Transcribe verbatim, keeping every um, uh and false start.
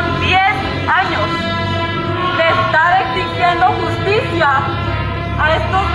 Llevan diez años de estar exigiendo justicia a estos